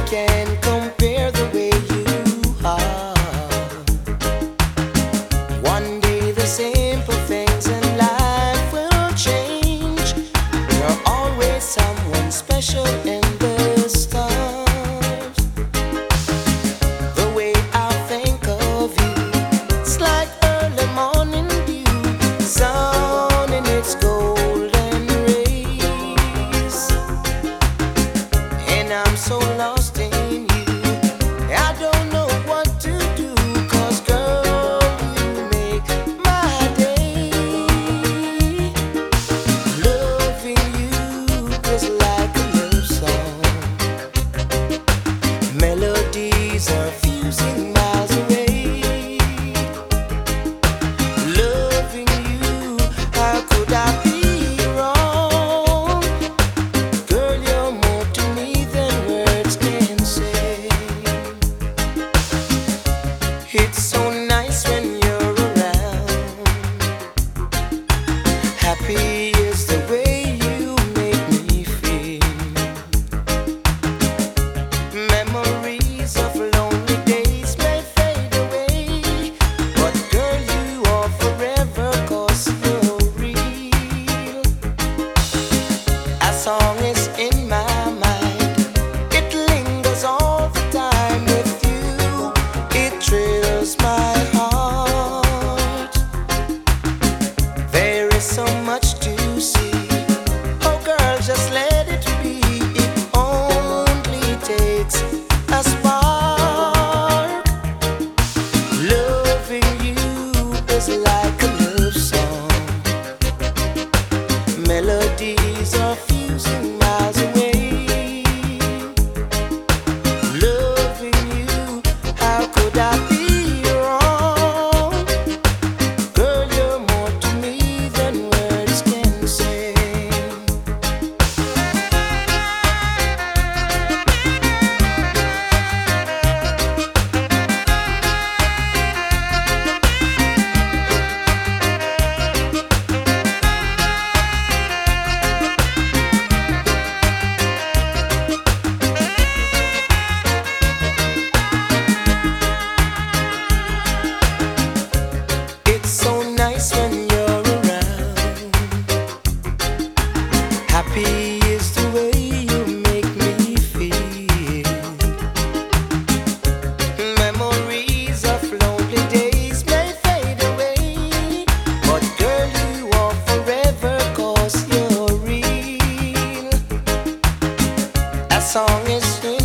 can compare the way you are. One day the simple things in life will change. You're always someone special in the stars. The way I think of you, it's like early morning dew, sun in its golden rays. And I'm so lost in you, I don't know what to do, 'cause girl, you make my day. Loving you is like a love song. Melodies are fusing miles away. Loving you, how could I be wrong? Girl, you're more to me than words can say. It's so nice when you're around. Happy is the way you make me feel. Memories of lonely days may fade away, but girl, you are forever, 'cause you're real. A song is in my mind, it lingers all the time with you. It thrills my heart. There is so much to see. Oh girl, just let it be. It only takes a spark. Loving you is like a love song. Melodies are fusing miles away. Loving you, how could I be wrong? Girl, you're more to me than words can say. It's so nice when you're around. Happy is the way you make me feel. Memories of lonely days may fade away, but girl, you are forever, 'cause you're real. A song is